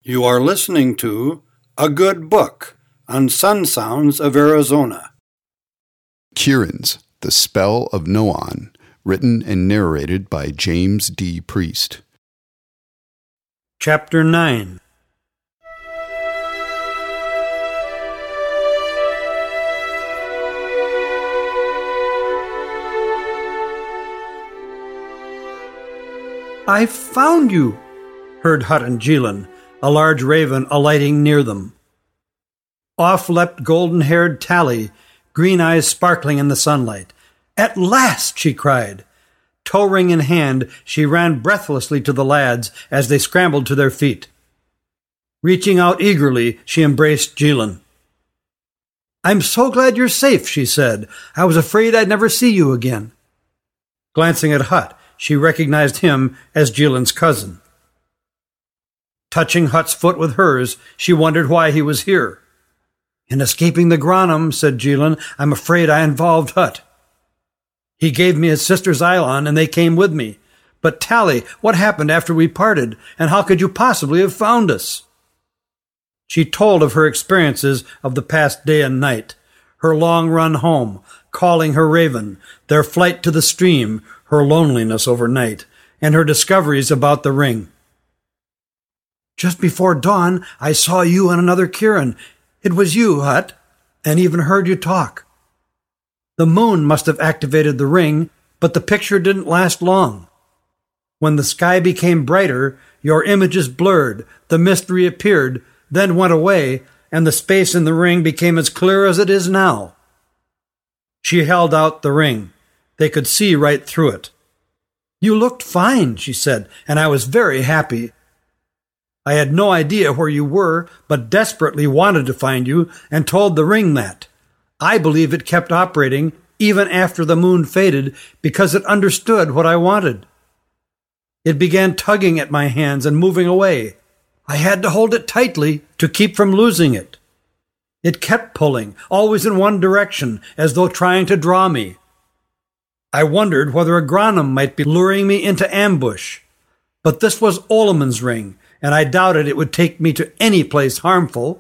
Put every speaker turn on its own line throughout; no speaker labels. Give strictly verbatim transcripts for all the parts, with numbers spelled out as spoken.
You are listening to A Good Book on Sun Sounds of Arizona.
Kirin's The Spell of Noan, written and narrated by James D. Priest.
Chapter nine. I found you, heard Hut and Jilin, a large raven alighting near them. Off leapt golden-haired Tally, green eyes sparkling in the sunlight. At last, she cried. Tow ring in hand, she ran breathlessly to the lads as they scrambled to their feet. Reaching out eagerly, she embraced Jilin. I'm so glad you're safe, she said. I was afraid I'd never see you again. Glancing at Hut, she recognized him as Jilin's cousin. Touching Hut's foot with hers, she wondered why he was here. In escaping the Granum, said Jilin, I'm afraid I involved Hut. He gave me his sister's Eilon, and they came with me. But Tally, what happened after we parted, and how could you possibly have found us? She told of her experiences of the past day and night, her long run home, calling her raven, their flight to the stream, her loneliness overnight, and her discoveries about the ring. Just before dawn, I saw you and another Kirin. It was you, Hut, and even heard you talk. The moon must have activated the ring, but the picture didn't last long. When the sky became brighter, your images blurred, the mist reappeared, then went away, and the space in the ring became as clear as it is now. She held out the ring. They could see right through it. You looked fine, she said, and I was very happy. I had no idea where you were, but desperately wanted to find you and told the ring that. I believe it kept operating even after the moon faded because it understood what I wanted. It began tugging at my hands and moving away. I had to hold it tightly to keep from losing it. It kept pulling, always in one direction, as though trying to draw me. I wondered whether a Granum might be luring me into ambush. But this was Olamon's ring, and I doubted it would take me to any place harmful.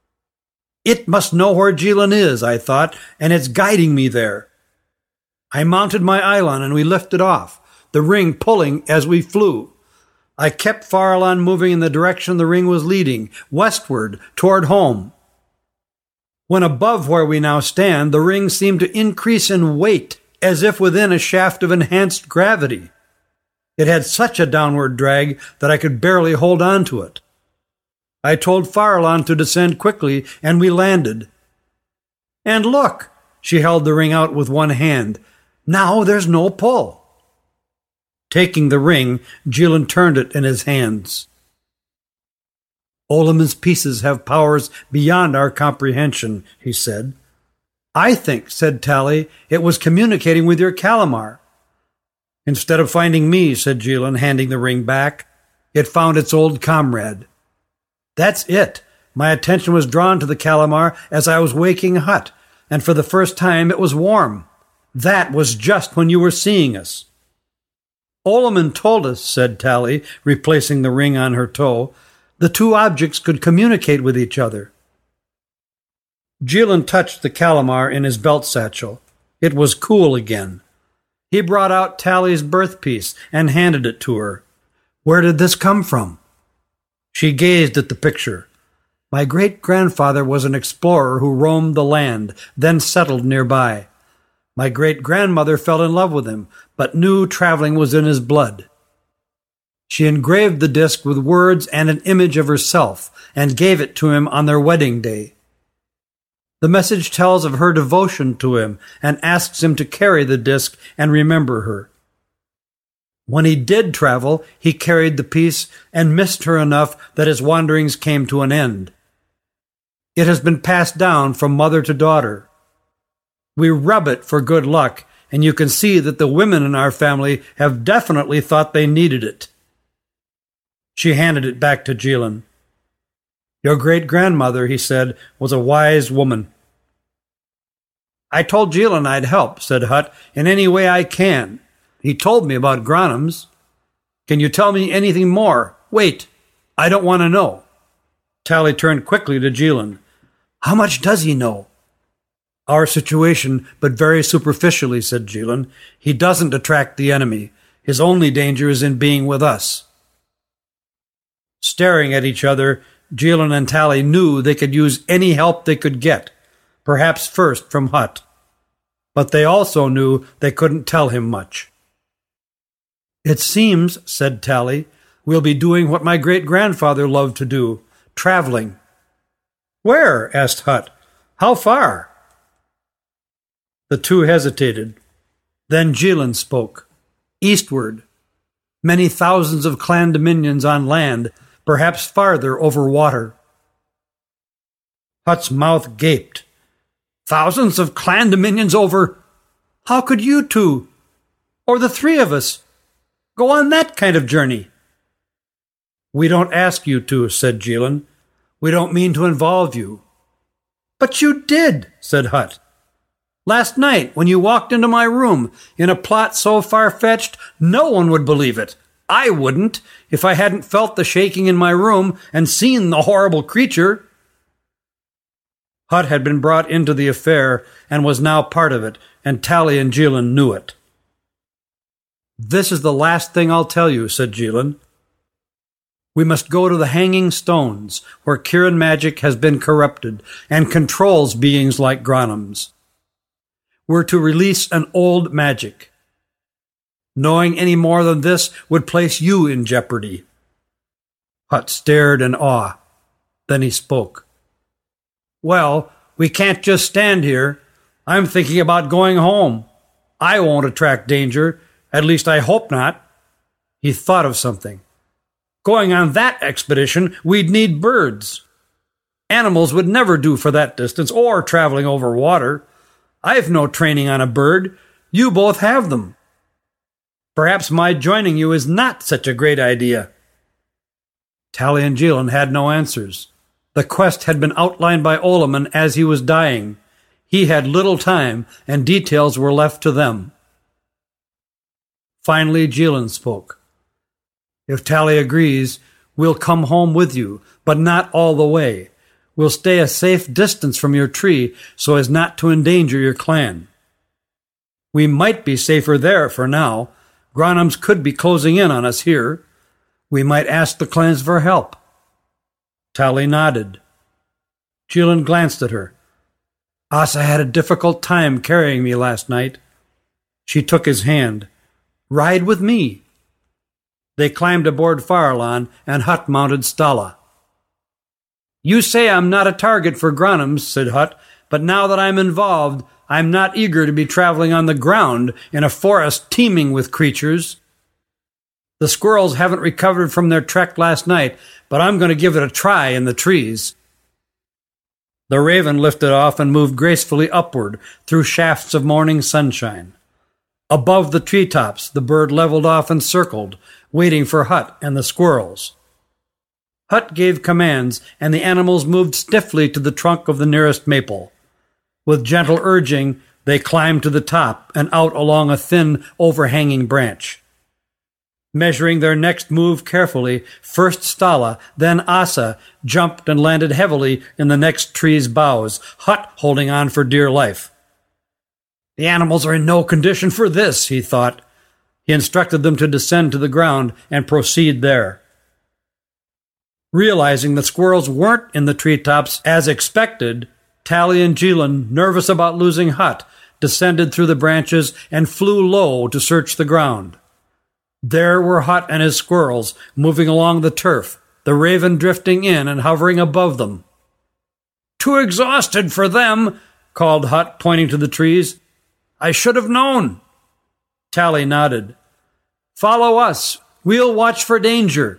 It must know where Jilin is, I thought, and it's guiding me there. I mounted my Eilon and we lifted off, the ring pulling as we flew. I kept Farallon moving in the direction the ring was leading, westward, toward home. When above where we now stand, the ring seemed to increase in weight, as if within a shaft of enhanced gravity. It had such a downward drag that I could barely hold on to it. I told Farallon to descend quickly, and we landed. And look, she held the ring out with one hand. Now there's no pull. Taking the ring, Jilin turned it in his hands. Olamon's pieces have powers beyond our comprehension, he said. I think, said Tally, it was communicating with your Calamar. Instead of finding me, said Jilin, handing the ring back, it found its old comrade. That's it. My attention was drawn to the Calamar as I was waking Hut, and for the first time it was warm. That was just when you were seeing us. Olomon told us, said Tally, replacing the ring on her toe, the two objects could communicate with each other. Jilin touched the Calamar in his belt satchel. It was cool again. He brought out Tally's birthpiece and handed it to her. Where did this come from? She gazed at the picture. My great-grandfather was an explorer who roamed the land, then settled nearby. My great-grandmother fell in love with him, but knew traveling was in his blood. She engraved the disc with words and an image of herself and gave it to him on their wedding day. The message tells of her devotion to him and asks him to carry the disc and remember her. When he did travel, he carried the piece and missed her enough that his wanderings came to an end. It has been passed down from mother to daughter. We rub it for good luck, and you can see that the women in our family have definitely thought they needed it. She handed it back to Jilin. Your great-grandmother, he said, was a wise woman. I told Jilin I'd help, said Hut, in any way I can. He told me about Granums. Can you tell me anything more? Wait, I don't want to know. Tally turned quickly to Jilin. How much does he know? Our situation, but very superficially, said Jilin. He doesn't attract the enemy. His only danger is in being with us. Staring at each other, Jilin and Tally knew they could use any help they could get, perhaps first from Hutt. But they also knew they couldn't tell him much. It seems, said Tally, we'll be doing what my great-grandfather loved to do, traveling. Where? Asked Hutt. How far? The two hesitated. Then Jilin spoke. Eastward. Many thousands of clan dominions on land, perhaps farther over water. Hutt's mouth gaped. Thousands of clan dominions over... How could you two, or the three of us, go on that kind of journey? We don't ask you to, said Jilin. We don't mean to involve you. But you did, said Hutt. Last night, when you walked into my room, in a plot so far-fetched, no one would believe it. I wouldn't, if I hadn't felt the shaking in my room and seen the horrible creature. Hutt had been brought into the affair and was now part of it, and Tally and Jilin knew it. This is the last thing I'll tell you, said Jilin. We must go to the Hanging Stones, where Kirin magic has been corrupted and controls beings like Granams. We're to release an old magic. Knowing any more than this would place you in jeopardy. Hutt stared in awe. Then he spoke. Well, we can't just stand here. I'm thinking about going home. I won't attract danger. At least I hope not. He thought of something. Going on that expedition, we'd need birds. Animals would never do for that distance, or traveling over water. I've no training on a bird. You both have them. Perhaps my joining you is not such a great idea. Tally and Jilin had no answers. The quest had been outlined by Olaman as he was dying. He had little time, and details were left to them. Finally, Jilin spoke. If Tally agrees, we'll come home with you, but not all the way. We'll stay a safe distance from your tree so as not to endanger your clan. We might be safer there for now. Granams could be closing in on us here. We might ask the clans for help. Tally nodded. Jilin glanced at her. Asa had a difficult time carrying me last night. She took his hand. Ride with me. They climbed aboard Farallon, and Hutt mounted Stala. You say I'm not a target for Granams, said Hutt, but now that I'm involved, I'm not eager to be traveling on the ground in a forest teeming with creatures. The squirrels haven't recovered from their trek last night, but I'm going to give it a try in the trees. The raven lifted off and moved gracefully upward through shafts of morning sunshine. Above the treetops, the bird leveled off and circled, waiting for Hutt and the squirrels. Hutt gave commands, and the animals moved stiffly to the trunk of the nearest maple. With gentle urging, they climbed to the top and out along a thin, overhanging branch. Measuring their next move carefully, first Stala, then Asa, jumped and landed heavily in the next tree's boughs, Hutt holding on for dear life. The animals are in no condition for this, he thought. He instructed them to descend to the ground and proceed there. Realizing the squirrels weren't in the treetops as expected, Tally and Jilin, nervous about losing Hutt, descended through the branches and flew low to search the ground. There were Hutt and his squirrels moving along the turf, the raven drifting in and hovering above them. Too exhausted for them, called Hutt, pointing to the trees. I should have known. Tally nodded. Follow us. We'll watch for danger.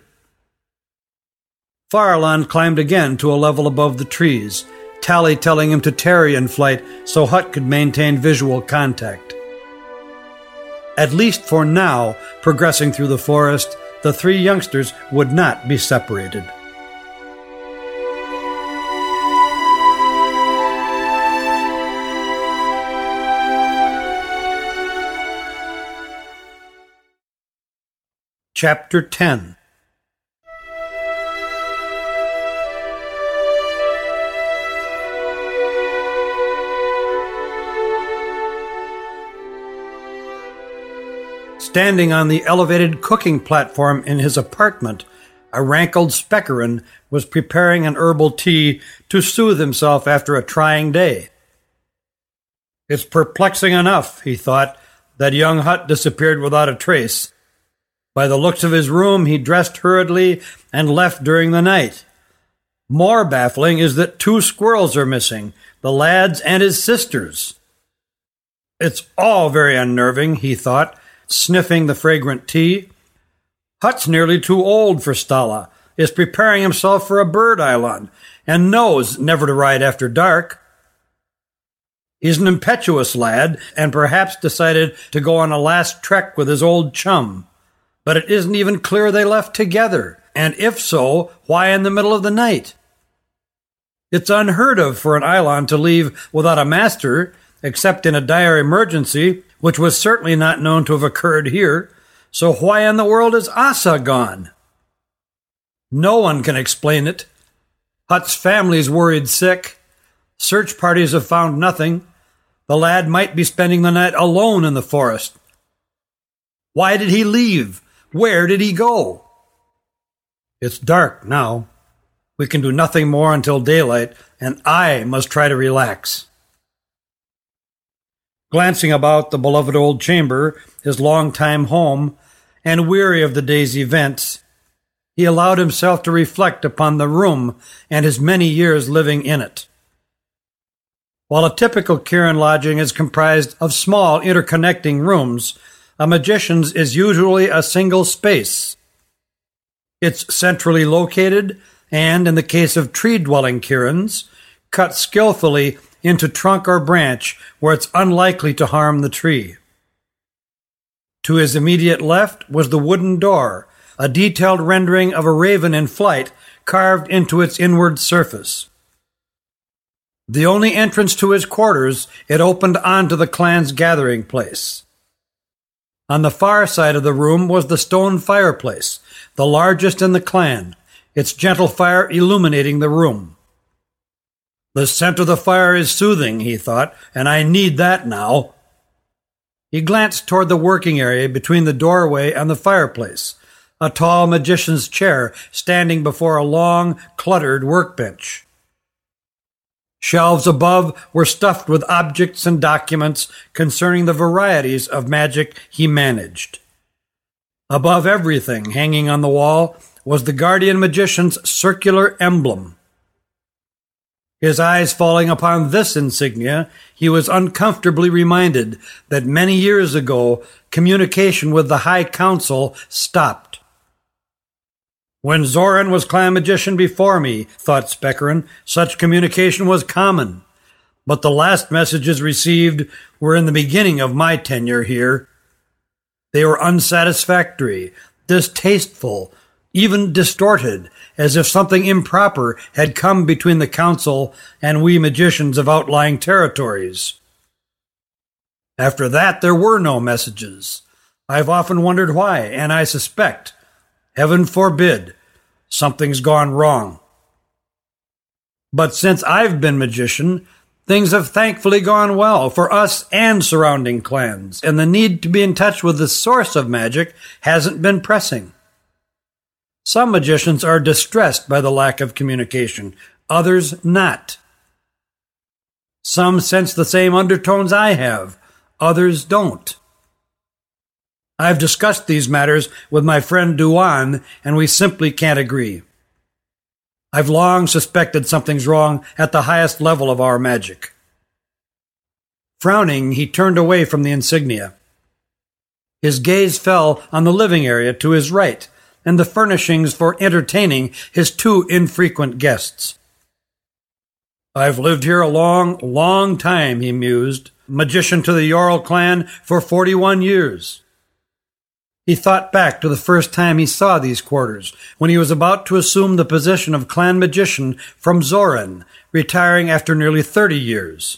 Farallon climbed again to a level above the trees, Tally telling him to tarry in flight so Hutt could maintain visual contact. At least for now, progressing through the forest, the three youngsters would not be separated. Chapter ten. Standing on the elevated cooking platform in his apartment, a rankled Speckerin was preparing an herbal tea to soothe himself after a trying day. It's perplexing enough, he thought, that young Hutt disappeared without a trace. By the looks of his room, he dressed hurriedly and left during the night. More baffling is that two squirrels are missing, the lad's and his sister's. It's all very unnerving, he thought, sniffing the fragrant tea. Hutt's nearly too old for Stalla, is preparing himself for a bird island, and knows never to ride after dark. He's an impetuous lad, and perhaps decided to go on a last trek with his old chum. But it isn't even clear they left together, and if so, why in the middle of the night? It's unheard of for an Eidolon to leave without a master, except in a dire emergency, which was certainly not known to have occurred here. So why in the world is Asa gone? No one can explain it. Hutt's family's worried sick. Search parties have found nothing. The lad might be spending the night alone in the forest. Why did he leave? Where did he go? It's dark now. We can do nothing more until daylight, and I must try to relax. Glancing about the beloved old chamber, his long-time home, and weary of the day's events, he allowed himself to reflect upon the room and his many years living in it. While a typical Kirin lodging is comprised of small interconnecting rooms, a magician's is usually a single space. It's centrally located and, in the case of tree-dwelling Kirins, cut skillfully into trunk or branch where it's unlikely to harm the tree. To his immediate left was the wooden door, a detailed rendering of a raven in flight carved into its inward surface. The only entrance to his quarters, it opened onto the clan's gathering place. On the far side of the room was the stone fireplace, the largest in the clan, its gentle fire illuminating the room. The scent of the fire is soothing, he thought, and I need that now. He glanced toward the working area between the doorway and the fireplace, a tall magician's chair standing before a long, cluttered workbench. Shelves above were stuffed with objects and documents concerning the varieties of magic he managed. Above everything, hanging on the wall, was the guardian magician's circular emblem. His eyes falling upon this insignia, he was uncomfortably reminded that many years ago communication with the High Council stopped. When Zoran was clan magician before me, thought Speckerin, such communication was common. But the last messages received were in the beginning of my tenure here. They were unsatisfactory, distasteful, even distorted, as if something improper had come between the council and we magicians of outlying territories. After that, there were no messages. I've often wondered why, and I suspect, heaven forbid, something's gone wrong. But since I've been magician, things have thankfully gone well for us and surrounding clans, and the need to be in touch with the source of magic hasn't been pressing. Some magicians are distressed by the lack of communication, others not. Some sense the same undertones I have, others don't. I've discussed these matters with my friend Duan, and we simply can't agree. I've long suspected something's wrong at the highest level of our magic. Frowning, he turned away from the insignia. His gaze fell on the living area to his right, and the furnishings for entertaining his two infrequent guests. I've lived here a long, long time, he mused, magician to the Jarl clan for forty-one years. He thought back to the first time he saw these quarters, when he was about to assume the position of clan magician from Zoran, retiring after nearly thirty years.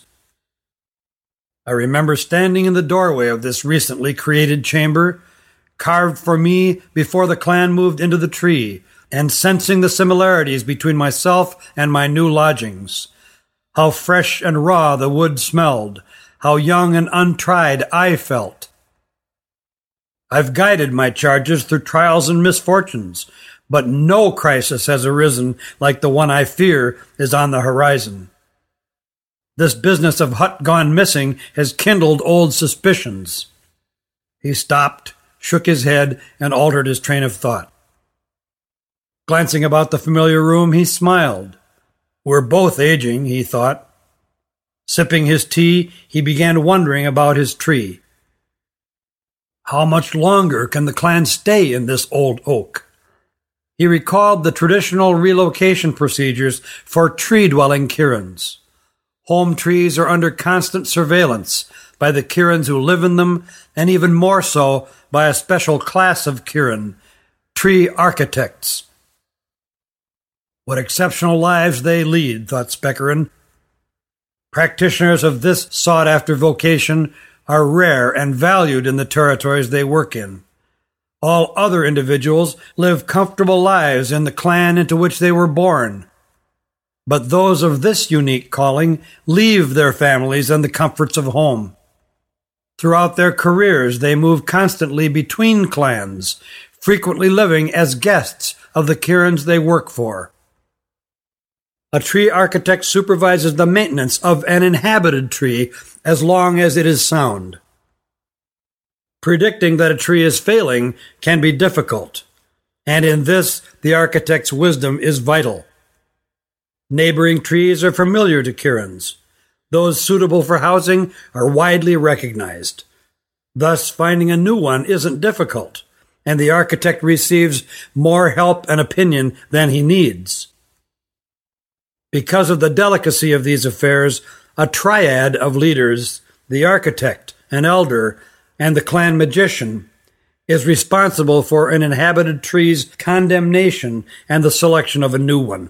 I remember standing in the doorway of this recently created chamber, carved for me before the clan moved into the tree, and sensing the similarities between myself and my new lodgings. How fresh and raw the wood smelled, how young and untried I felt. I've guided my charges through trials and misfortunes, but no crisis has arisen like the one I fear is on the horizon. This business of Hutt gone missing has kindled old suspicions." He stopped, shook his head, and altered his train of thought. Glancing about the familiar room, he smiled. "We're both aging," he thought. Sipping his tea, he began wondering about his tree. How much longer can the clan stay in this old oak? He recalled the traditional relocation procedures for tree-dwelling Kirins. Home trees are under constant surveillance by the Kirins who live in them, and even more so by a special class of Kirin, tree architects. What exceptional lives they lead, thought Spekerin. Practitioners of this sought-after vocation are rare and valued in the territories they work in. All other individuals live comfortable lives in the clan into which they were born. But those of this unique calling leave their families and the comforts of home. Throughout their careers, they move constantly between clans, frequently living as guests of the Kirins they work for. A tree architect supervises the maintenance of an inhabited tree as long as it is sound. Predicting that a tree is failing can be difficult, and in this the architect's wisdom is vital. Neighboring trees are familiar to Kirins. Those suitable for housing are widely recognized. Thus, finding a new one isn't difficult, and the architect receives more help and opinion than he needs. Because of the delicacy of these affairs, a triad of leaders, the architect, an elder, and the clan magician, is responsible for an inhabited tree's condemnation and the selection of a new one.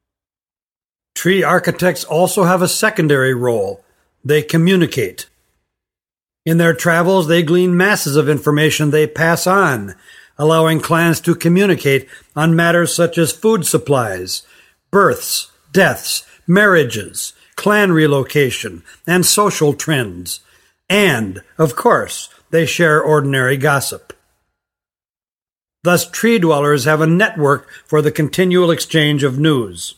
Tree architects also have a secondary role. They communicate. In their travels, they glean masses of information they pass on, allowing clans to communicate on matters such as food supplies, births, deaths, marriages, clan relocation, and social trends. And, of course, they share ordinary gossip. Thus, tree dwellers have a network for the continual exchange of news.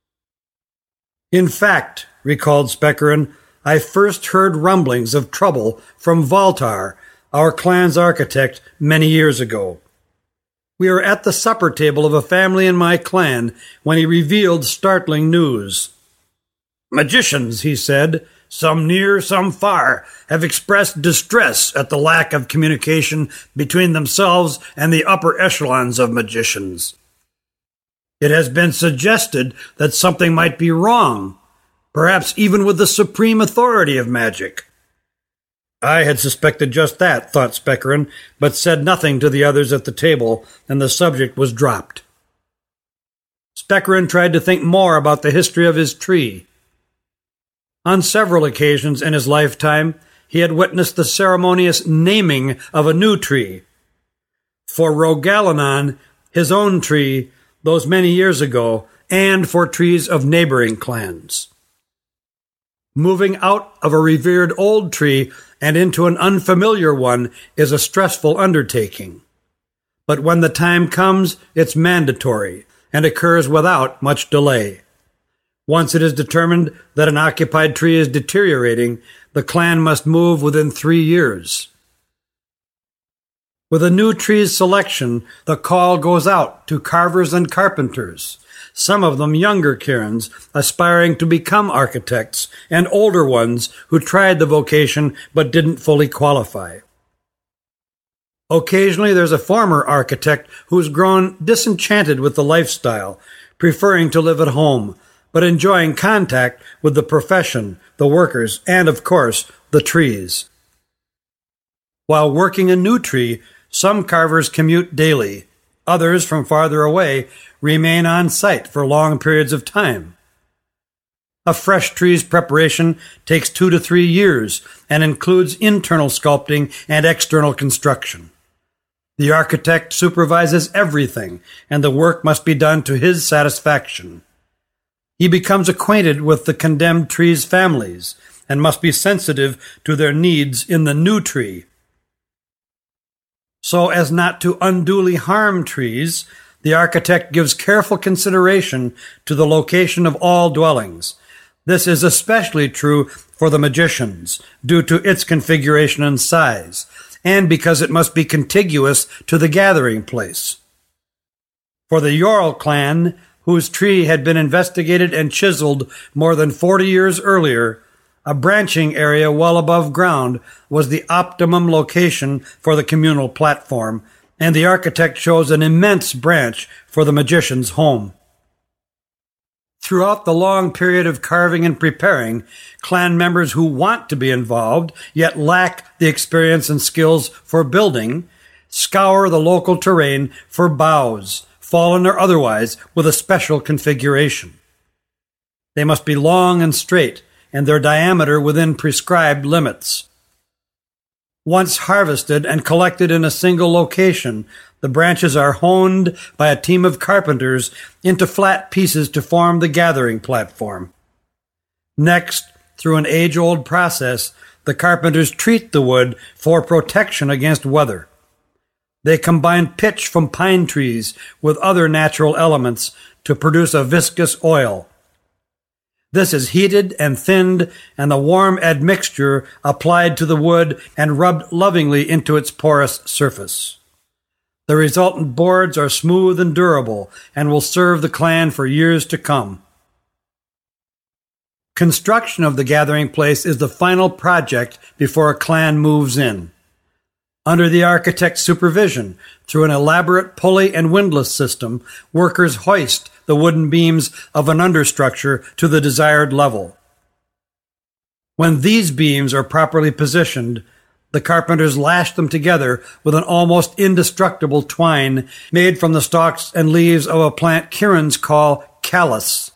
In fact, recalled Spekerin, I first heard rumblings of trouble from Valtar, our clan's architect, many years ago. We were at the supper table of a family in my clan when he revealed startling news. Magicians, he said, some near, some far, have expressed distress at the lack of communication between themselves and the upper echelons of magicians. It has been suggested that something might be wrong, perhaps even with the supreme authority of magic. I had suspected just that, thought Spekerin, but said nothing to the others at the table, and the subject was dropped. Spekerin tried to think more about the history of his tree. On several occasions in his lifetime, he had witnessed the ceremonious naming of a new tree. For Rogalanon, his own tree, those many years ago, and for trees of neighboring clans. Moving out of a revered old tree and into an unfamiliar one is a stressful undertaking. But when the time comes, it's mandatory and occurs without much delay. Once it is determined that an occupied tree is deteriorating, the clan must move within three years. With a new tree's selection, the call goes out to carvers and carpenters, some of them younger Kirins aspiring to become architects, and older ones who tried the vocation but didn't fully qualify. Occasionally there's a former architect who's grown disenchanted with the lifestyle, preferring to live at home, but enjoying contact with the profession, the workers, and, of course, the trees. While working a new tree, some carvers commute daily. Others, from farther away, remain on site for long periods of time. A fresh tree's preparation takes two to three years and includes internal sculpting and external construction. The architect supervises everything, and the work must be done to his satisfaction. He becomes acquainted with the condemned tree's families and must be sensitive to their needs in the new tree. So as not to unduly harm trees, the architect gives careful consideration to the location of all dwellings. This is especially true for the magicians, due to its configuration and size, and because it must be contiguous to the gathering place. For the Yorl clan, whose tree had been investigated and chiseled more than forty years earlier, a branching area well above ground was the optimum location for the communal platform, and the architect chose an immense branch for the magician's home. Throughout the long period of carving and preparing, clan members who want to be involved, yet lack the experience and skills for building, scour the local terrain for boughs, fallen or otherwise, with a special configuration. They must be long and straight, and their diameter within prescribed limits. Once harvested and collected in a single location, the branches are honed by a team of carpenters into flat pieces to form the gathering platform. Next, through an age-old process, the carpenters treat the wood for protection against weather. They combine pitch from pine trees with other natural elements to produce a viscous oil. This is heated and thinned, and the warm admixture applied to the wood and rubbed lovingly into its porous surface. The resultant boards are smooth and durable and will serve the clan for years to come. Construction of the gathering place is the final project before a clan moves in. Under the architect's supervision, through an elaborate pulley and windlass system, workers hoist the wooden beams of an understructure to the desired level. When these beams are properly positioned, the carpenters lash them together with an almost indestructible twine made from the stalks and leaves of a plant Kirins call callus.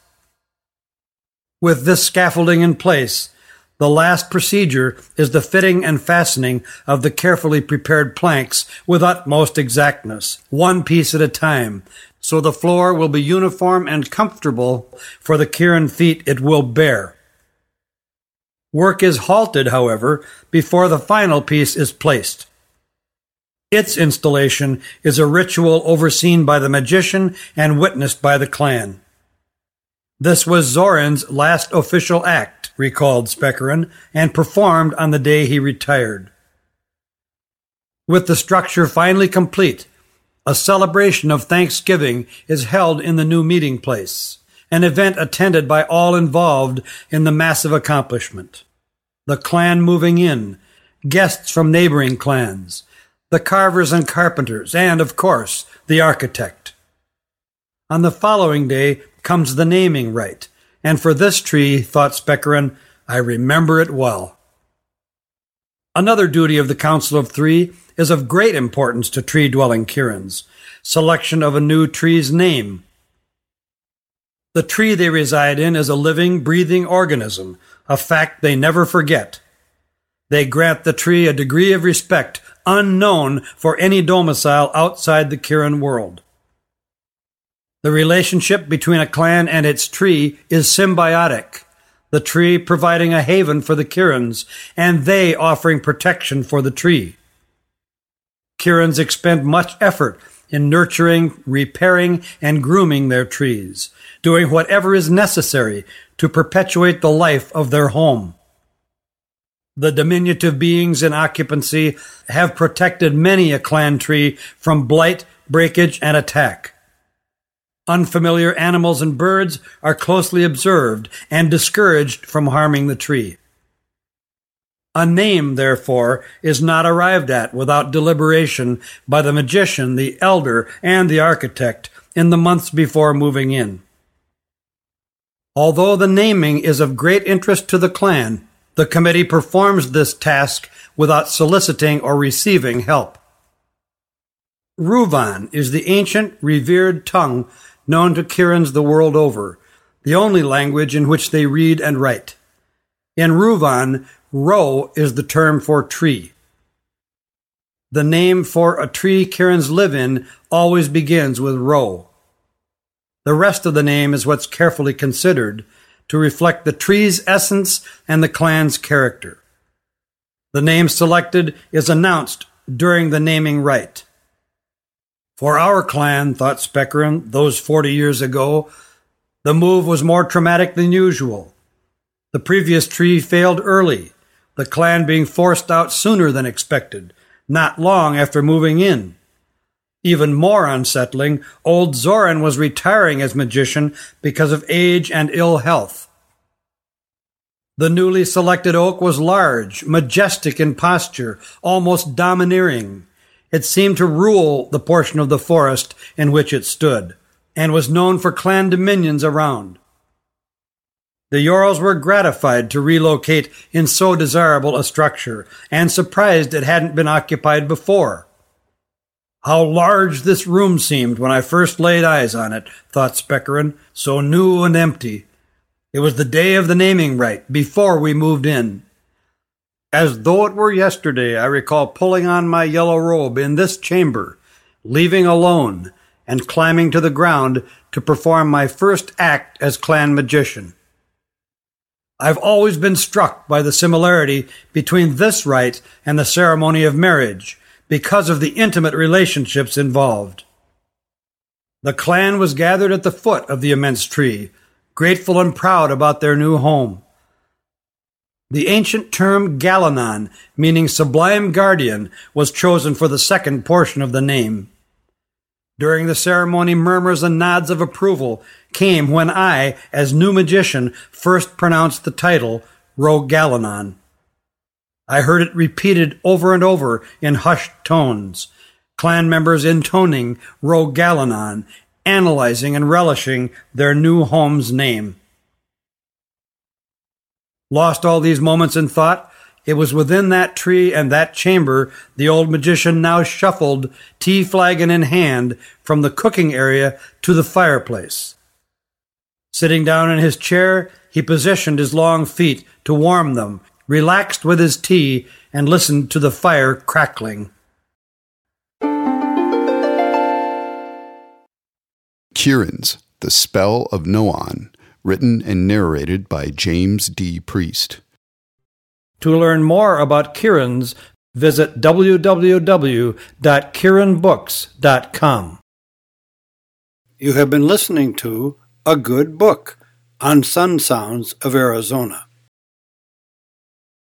With this scaffolding in place, the last procedure is the fitting and fastening of the carefully prepared planks with utmost exactness, one piece at a time, so the floor will be uniform and comfortable for the Kirin feet it will bear. Work is halted, however, before the final piece is placed. Its installation is a ritual overseen by the magician and witnessed by the clan. This was Zoran's last official act, recalled Spekerin, and performed on the day he retired. With the structure finally complete, a celebration of Thanksgiving is held in the new meeting place, an event attended by all involved in the massive accomplishment. The clan moving in, guests from neighboring clans, the carvers and carpenters, and, of course, the architect. On the following day comes the naming rite, and for this tree, thought Spekerin, I remember it well. Another duty of the Council of Three is of great importance to tree-dwelling Kirins, selection of a new tree's name. The tree they reside in is a living, breathing organism, a fact they never forget. They grant the tree a degree of respect unknown for any domicile outside the Kirin world. The relationship between a clan and its tree is symbiotic, the tree providing a haven for the Kirins, and they offering protection for the tree. Kirins expend much effort in nurturing, repairing, and grooming their trees, doing whatever is necessary to perpetuate the life of their home. The diminutive beings in occupancy have protected many a clan tree from blight, breakage, and attack. Unfamiliar animals and birds are closely observed and discouraged from harming the tree. A name, therefore, is not arrived at without deliberation by the magician, the elder, and the architect in the months before moving in. Although the naming is of great interest to the clan, the committee performs this task without soliciting or receiving help. Ruvan is the ancient, revered tongue known to Kirins the world over, the only language in which they read and write. In Ruvan, ro is the term for tree. The name for a tree Kirins live in always begins with ro. The rest of the name is what's carefully considered to reflect the tree's essence and the clan's character. The name selected is announced during the naming rite. For our clan, thought Speckeren, those forty years ago, the move was more traumatic than usual. The previous tree failed early, the clan being forced out sooner than expected, not long after moving in. Even more unsettling, old Zoran was retiring as magician because of age and ill health. The newly selected oak was large, majestic in posture, almost domineering. It seemed to rule the portion of the forest in which it stood, and was known for clan dominions around. The Jarls were gratified to relocate in so desirable a structure, and surprised it hadn't been occupied before. How large this room seemed when I first laid eyes on it, thought Speckeren, so new and empty. It was the day of the naming rite, before we moved in. As though it were yesterday, I recall pulling on my yellow robe in this chamber, leaving alone, and climbing to the ground to perform my first act as clan magician. I've always been struck by the similarity between this rite and the ceremony of marriage, because of the intimate relationships involved. The clan was gathered at the foot of the immense tree, grateful and proud about their new home. The ancient term Galanon, meaning sublime guardian, was chosen for the second portion of the name. During the ceremony, murmurs and nods of approval came when I, as new magician, first pronounced the title Rogue Galanon. I heard it repeated over and over in hushed tones, clan members intoning Rogue Galanon, analyzing and relishing their new home's name. Lost all these moments in thought, it was within that tree and that chamber the old magician now shuffled, tea flagon in hand, from the cooking area to the fireplace. Sitting down in his chair, he positioned his long feet to warm them, relaxed with his tea, and listened to the fire crackling.
Kieran's The Spell of Noan, written and narrated by James D. Priest.
To learn more about Kieran's, visit w w w dot kieran books dot com. You have been listening to A Good Book on Sun Sounds of Arizona.